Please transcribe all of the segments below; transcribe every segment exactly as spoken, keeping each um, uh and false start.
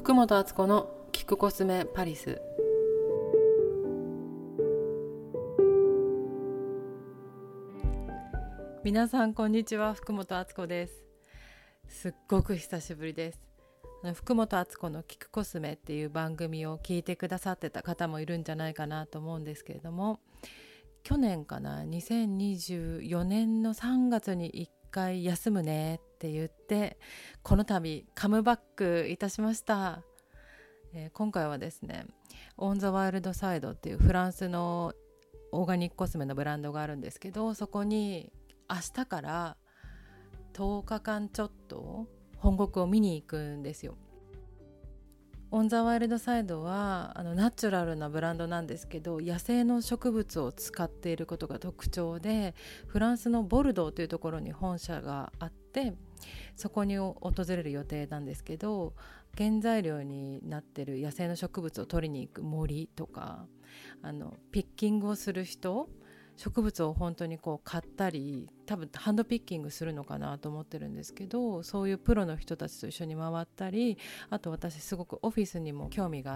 福本敦子の聞くコスメパリス。皆さんこんにちは、福本敦子です。すっごく久しぶりです。福本敦子の聞くコスメっていう番組を聞いてくださってた方もいるんじゃないかなと思うんですけれども、去年かなにせんにじゅうよねんのさんがつにいっかい休むねって言って、この度カムバックいたしました。えー、今回はですね、オンザワイルドサイドっていうフランスのオーガニックコスメのブランドがあるんですけど、そこに明日からとおかかんちょっと本国を見に行くんですよ。オンザワイルドサイドはあのナチュラルなブランドなんですけど、野生の植物を使っていることが特徴で、フランスのボルドーというところに本社があって、そこに訪れる予定なんですけど、原材料になっている野生の植物を取りに行く森とか、あのピッキングをする人、植物を本当にこう買ったり、多分ハンドピッキングするのかなと思ってるんですけど、そういうプロの人たちと一緒に回ったり、あと私すごくオフィスにも興味があって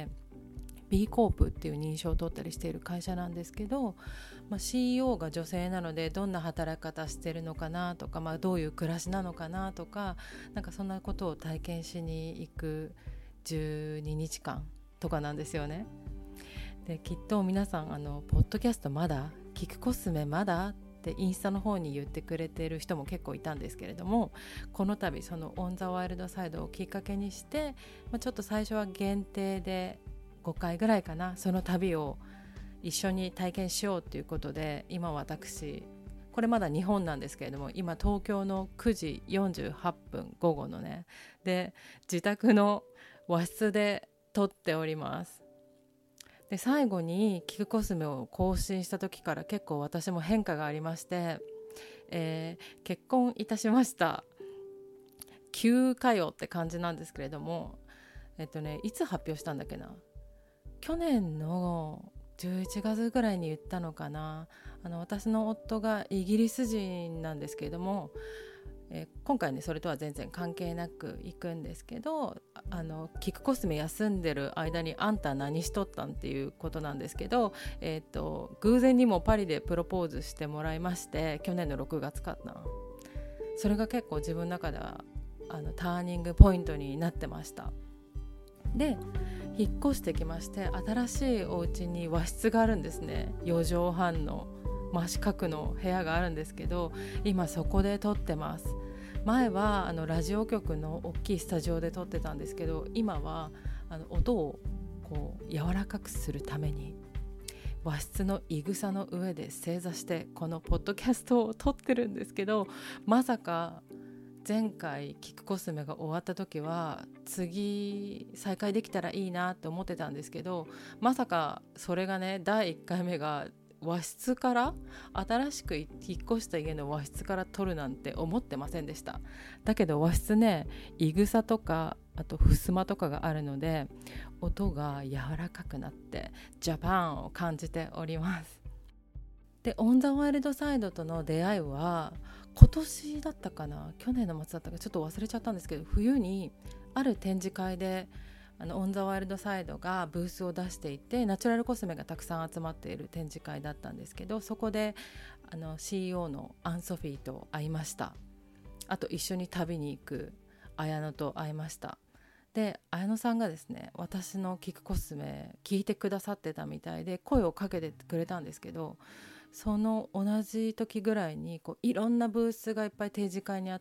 B コープっていう認証を取ったりしている会社なんですけど、まあ、シーイーオー が女性なのでどんな働き方してるのかなとか、まあ、どういう暮らしなのかなとか、なんかそんなことを体験しに行くじゅうににちかんとかなんですよね。できっと皆さんあのポッドキャストまだ聞くコスメまだってインスタの方に言ってくれてる人も結構いたんですけれども、この度そのオンザワイルドサイドをきっかけにして、まあ、ちょっと最初は限定でごかいぐらいかな、その旅を一緒に体験しようということで、今私これまだ日本なんですけれども、今東京のくじよんじゅうはっぷん午後のねで自宅の和室で撮っております。で最後にキクコスメを更新した時から結構私も変化がありまして、えー、結婚いたしました。急かよって感じなんですけれども、えっとねいつ発表したんだっけな、去年のじゅういちがつぐらいに言ったのかな。あの私の夫がイギリス人なんですけれども、えー、今回ねそれとは全然関係なく行くんですけど、あのキクコスメ休んでる間にあんた何しとったんっていうことなんですけど、えー、と偶然にもパリでプロポーズしてもらいまして、去年のろくがつかな。それが結構自分の中ではあのターニングポイントになってました。で引っ越してきまして、新しいお家に和室があるんですね。よじょうはんの真四角の部屋があるんですけど、今そこで撮ってます。前はあのラジオ局の大きいスタジオで撮ってたんですけど、今はあの音をこう柔らかくするために和室のいぐさの上で正座してこのポッドキャストを撮ってるんですけど、まさか前回キクコスメが終わった時は次再開できたらいいなって思ってたんですけど、まさかそれがねだいいっかいめが和室から、新しく引っ越した家の和室から撮るなんて思ってませんでした。だけど和室ね、いぐさとかあと襖とかがあるので音が柔らかくなってジャパンを感じております。でオンザワイルドサイドとの出会いは今年だったかな、去年の末だったかちょっと忘れちゃったんですけど、冬にある展示会であのオンザワイルドサイドがブースを出していて、ナチュラルコスメがたくさん集まっている展示会だったんですけど、そこであの シーイーオー のアンソフィーと会いました。あと一緒に旅に行く綾乃と会いました。で綾乃さんがですね、私のキクコスメ聞いてくださってたみたいで声をかけてくれたんですけど、その同じ時ぐらいにこういろんなブースがいっぱい展示会にあって、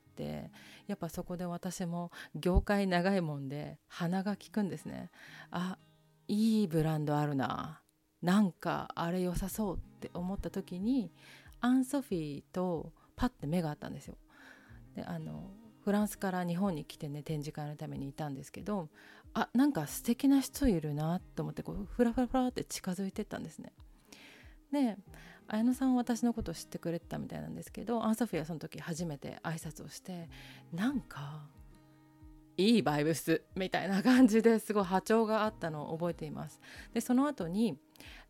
やっぱそこで私も業界長いもんで鼻が利くんですね。あ、いいブランドあるな、なんかあれ良さそうって思った時にアンソフィーとパッて目があったんですよ。であのフランスから日本に来てね展示会のためにいたんですけど、あ、なんか素敵な人いるなと思ってこうフラフラフラって近づいてったんですね。で綾乃さんは私のことを知ってくれてたみたいなんですけど、アンソフィーはその時初めて挨拶をして、なんかいいバイブスみたいな感じですごい波長があったのを覚えています。でその後に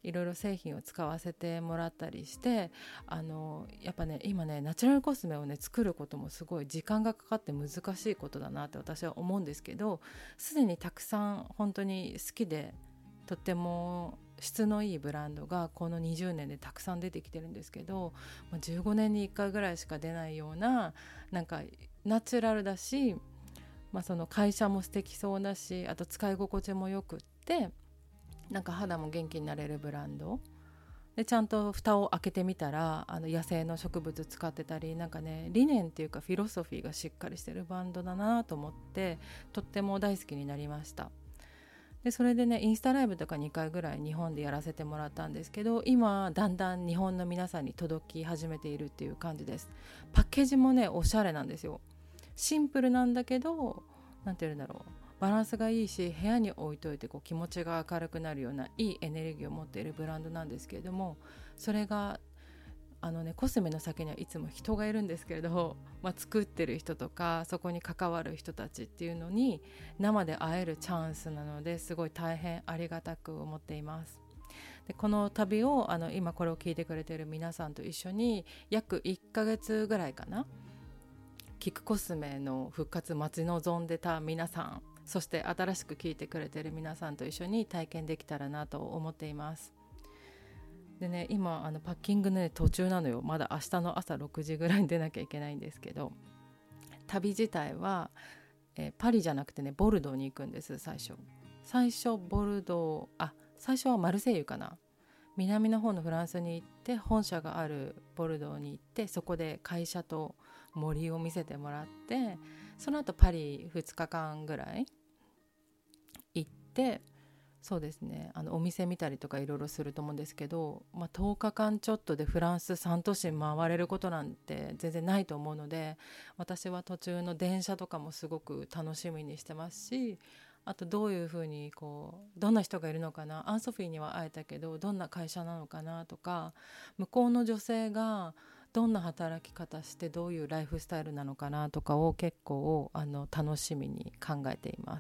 いろいろ製品を使わせてもらったりして、あのやっぱね今ねナチュラルコスメをね作ることもすごい時間がかかって難しいことだなって私は思うんですけど、すでにたくさん本当に好きでとっても質のいいブランドがこのにじゅうねんでたくさん出てきてるんですけど、まあ、じゅうごねんにいっかいぐらいしか出ないような、なんかナチュラルだし、まあ、その会社も素敵そうだし、あと使い心地もよくって、なんか肌も元気になれるブランドで、ちゃんと蓋を開けてみたらあの野生の植物使ってたり、なんかね理念っていうかフィロソフィーがしっかりしてるバンドだなと思って、とっても大好きになりました。でそれでねインスタライブとかにかいぐらい日本でやらせてもらったんですけど、今だんだん日本の皆さんに届き始めているっていう感じです。パッケージもねおしゃれなんですよ。シンプルなんだけど、なんていうんだろう、バランスがいいし、部屋に置いといてこう気持ちが明るくなるようないいエネルギーを持っているブランドなんですけれども、それがあのねコスメの先にはいつも人がいるんですけれど、まあ、作ってる人とかそこに関わる人たちっていうのに生で会えるチャンスなので、すごい大変ありがたく思っています。でこの旅をあの今これを聞いてくれている皆さんと一緒に約いっかげつぐらいかな、キクコスメの復活待ち望んでた皆さん、そして新しく聞いてくれている皆さんと一緒に体験できたらなと思っています。でね今あのパッキングね途中なのよ。まだ明日の朝ろくじぐらいに出なきゃいけないんですけど、旅自体は、えーパリじゃなくてねボルドーに行くんです。最初最初ボルドーあ最初はマルセイユかな、南の方のフランスに行って本社があるボルドーに行って、そこで会社と森を見せてもらって、その後パリふつかかんぐらい行って、そうですね、あのお店見たりとかいろいろすると思うんですけど、まあ、とおかかんちょっとでフランスさん都市回れることなんて全然ないと思うので、私は途中の電車とかもすごく楽しみにしてますし、あとどういうふうにこうどんな人がいるのかな、アンソフィーには会えたけどどんな会社なのかなとか、向こうの女性がどんな働き方してどういうライフスタイルなのかなとかを結構あの楽しみに考えています。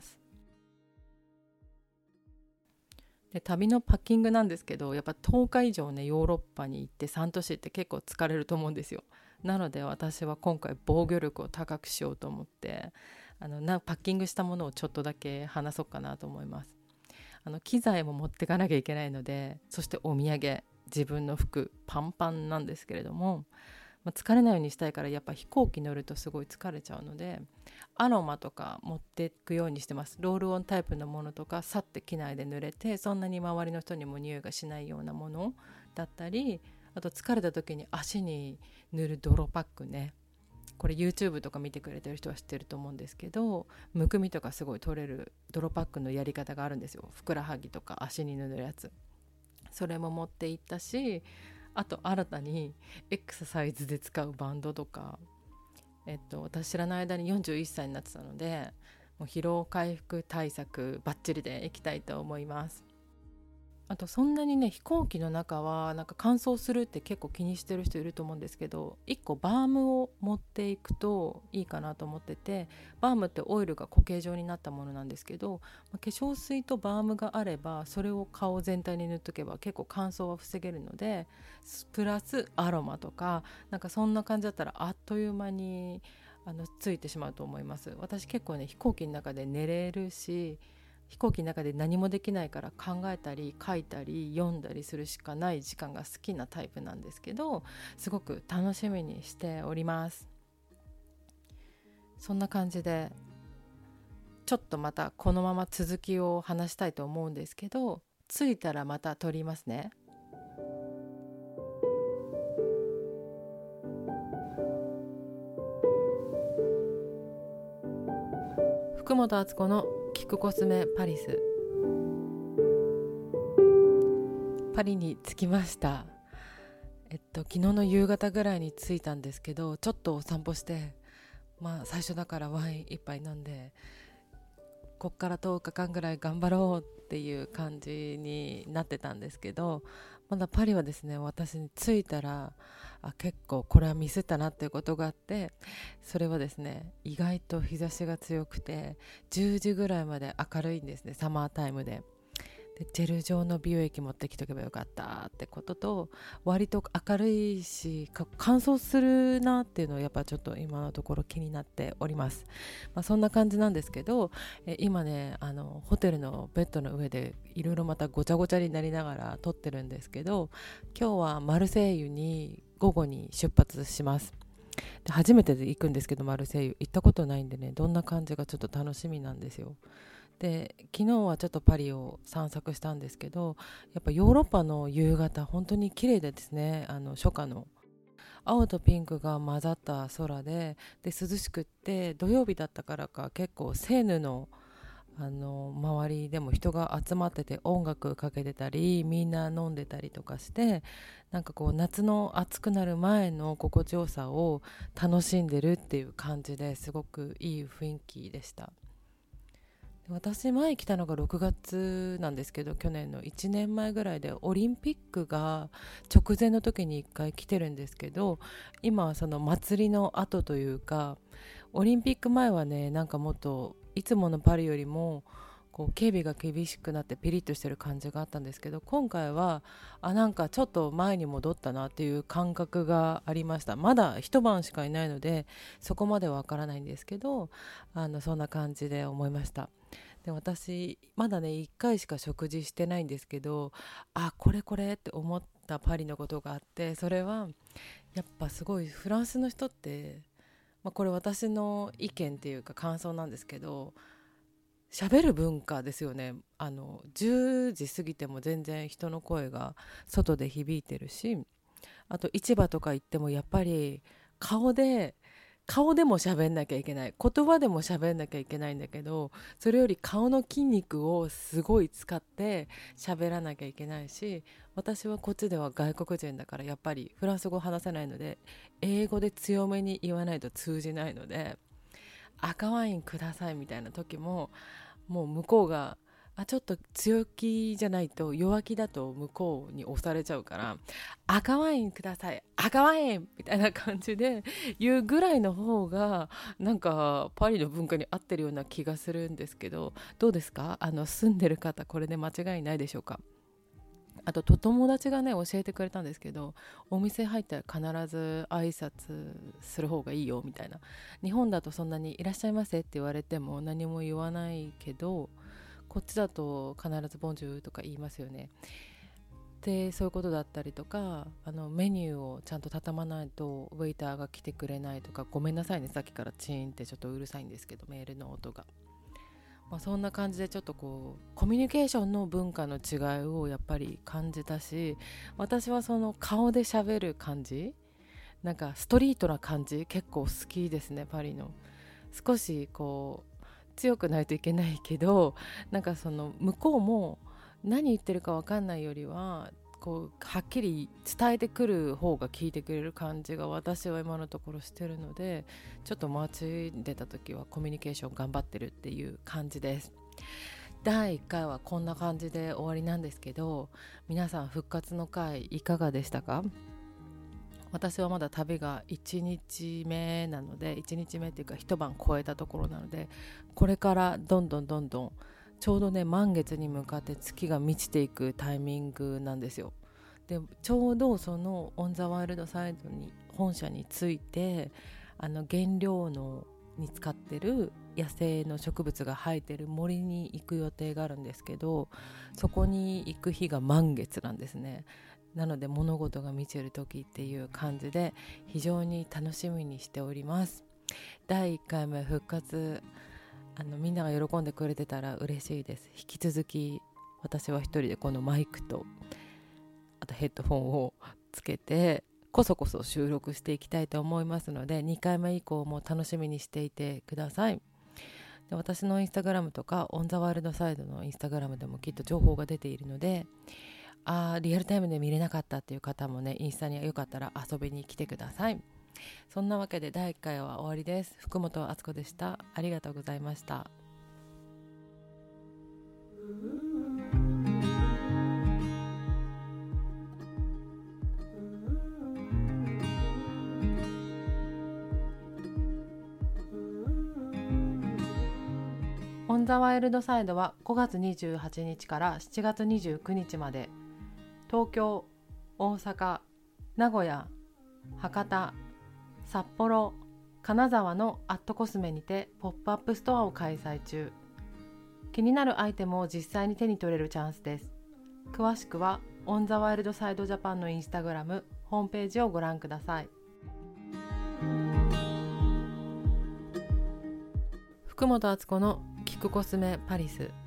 で旅のパッキングなんですけど、やっぱとおか以上ねヨーロッパに行ってさん都市って結構疲れると思うんですよ。なので私は今回防御力を高くしようと思って、あのなパッキングしたものをちょっとだけ話そうかなと思います。あの機材も持ってかなきゃいけないので、そしてお土産、自分の服パンパンなんですけれども、まあ、疲れないようにしたいからやっぱ飛行機乗るとすごい疲れちゃうので、アロマとか持っていくようにしてます。ロールオンタイプのものとか、さって機内で濡れてそんなに周りの人にも匂いがしないようなものだったり、あと疲れた時に足に塗る泥パックね、これ YouTube とか見てくれてる人は知ってると思うんですけど、むくみとかすごい取れる泥パックのやり方があるんですよ。ふくらはぎとか足に塗るやつ、それも持っていったし、あと新たにエクササイズで使うバンドとか、えっと、私知らない間によんじゅういっさいになってたので、もう疲労回復対策バッチリでいきたいと思います。あとそんなにね飛行機の中はなんか乾燥するって結構気にしてる人いると思うんですけど、いっこバームを持っていくといいかなと思ってて、バームってオイルが固形状になったものなんですけど、化粧水とバームがあればそれを顔全体に塗っとけば結構乾燥は防げるので、プラスアロマとかなんかそんな感じだったらあっという間にあのついてしまうと思います。私結構ね飛行機の中で寝れるし、飛行機の中で何もできないから考えたり書いたり読んだりするしかない時間が好きなタイプなんですけど、すごく楽しみにしております。そんな感じでちょっとまたこのまま続きを話したいと思うんですけど、着いたらまた撮りますね。福本敦子のキクコスメパリス。パリに着きました。えっと昨日の夕方ぐらいに着いたんですけど、ちょっとお散歩して、まあ最初だからワイン一杯飲んで、こっからとおかかんぐらい頑張ろうっていう感じになってたんですけど、まだパリはですね、私に着いたらあ結構これはミスったなっていうことがあって、それはですね、意外と日差しが強くてじゅうじぐらいまで明るいんですね、サマータイムで。 でジェル状の美容液持ってきとけばよかったってことと、割と明るいし乾燥するなっていうのをやっぱちょっと今のところ気になっております。まあ、そんな感じなんですけど、え今ねあのホテルのベッドの上でいろいろまたごちゃごちゃになりながら撮ってるんですけど、今日はマルセイユに午後に出発します。で初めてで行くんですけど、マルセイユ行ったことないんでね、どんな感じがちょっと楽しみなんですよ。で昨日はちょっとパリを散策したんですけど、やっぱヨーロッパの夕方本当に綺麗でですね、あの初夏の青とピンクが混ざった空で、で涼しくって、土曜日だったからか結構セーヌのあの周りでも人が集まってて音楽かけてたり、みんな飲んでたりとかして、なんかこう夏の暑くなる前の心地よさを楽しんでるっていう感じで、すごくいい雰囲気でした。私前来たのがろくがつなんですけど、去年のいちねんまえぐらいで、オリンピックが直前の時にいっかい来てるんですけど、今はその祭りの後というか、オリンピック前はね、なんかもっといつものパリよりもこう警備が厳しくなってピリッとしてる感じがあったんですけど、今回はあなんかちょっと前に戻ったなっていう感覚がありました。まだ一晩しかいないのでそこまではわからないんですけど、あのそんな感じで思いました。で私まだねいっかいしか食事してないんですけど、あこれこれって思ったパリのことがあって、それはやっぱすごいフランスの人って、まあ、これ私の意見っていうか感想なんですけど、喋る文化ですよね。あのじゅうじ過ぎても全然人の声が外で響いてるし、あと市場とか行ってもやっぱり顔で顔でも喋んなきゃいけない、言葉でも喋んなきゃいけないんだけど、それより顔の筋肉をすごい使って喋らなきゃいけないし、私はこっちでは外国人だからやっぱりフランス語話せないので、英語で強めに言わないと通じないので、赤ワインくださいみたいな時も、もう向こうがあちょっと強気じゃないと、弱気だと向こうに押されちゃうから、赤ワインください赤ワインみたいな感じで言うぐらいの方がなんかパリの文化に合ってるような気がするんですけど、どうですか？あの住んでる方これで間違いないでしょうか？あと友達がね教えてくれたんですけど、お店入ったら必ず挨拶する方がいいよみたいな。日本だとそんなにいらっしゃいませって言われても何も言わないけど、こっちだと必ずボンジュールとか言いますよね。でそういうことだったりとか、あのメニューをちゃんと畳まないとウェイターが来てくれないとか、ごめんなさいねさっきからチーンってちょっとうるさいんですけど、メールの音が、まあ、そんな感じでちょっとこうコミュニケーションの文化の違いをやっぱり感じたし、私はその顔で喋る感じ、なんかストリートな感じ結構好きですね。パリの少しこう強くないといけないけど、なんかその向こうも何言ってるか分かんないよりはこうはっきり伝えてくる方が聞いてくれる感じが私は今のところしてるので、ちょっと街に出た時はコミュニケーション頑張ってるっていう感じです。だいいっかいはこんな感じで終わりなんですけど、皆さん復活の会いかがでしたか？私はまだ旅がいちにちめなので、いちにちめっていうか一晩超えたところなので、これからどんどんどんどんちょうどね満月に向かって月が満ちていくタイミングなんですよ。でちょうどそのオンザワイルドサイドに本社に着いて、あの原料のに使ってる野生の植物が生えてる森に行く予定があるんですけど、そこに行く日が満月なんですね。なので物事が満ちる時っていう感じで非常に楽しみにしております。だいいっかいめ復活、あのみんなが喜んでくれてたら嬉しいです。引き続き私は一人でこのマイクとあとヘッドフォンをつけてこそこそ収録していきたいと思いますので、にかいめ以降も楽しみにしていてください。で私のインスタグラムとかオンザワールドサイドのインスタグラムでもきっと情報が出ているので、あリアルタイムで見れなかったっていう方もね、インスタによかったら遊びに来てください。そんなわけでだいいっかいは終わりです。福本敦子でした。ありがとうございました。オンンザワイルドサイドはごがつにじゅうはちにちからしちがつにじゅうくにちまで、東京、大阪、名古屋、博多、札幌、金沢のアットコスメにてポップアップストアを開催中。気になるアイテムを実際に手に取れるチャンスです。詳しくはオンザワイルドサイドジャパンのインスタグラム、ホームページをご覧ください。福本敦子のキクコスメパリス。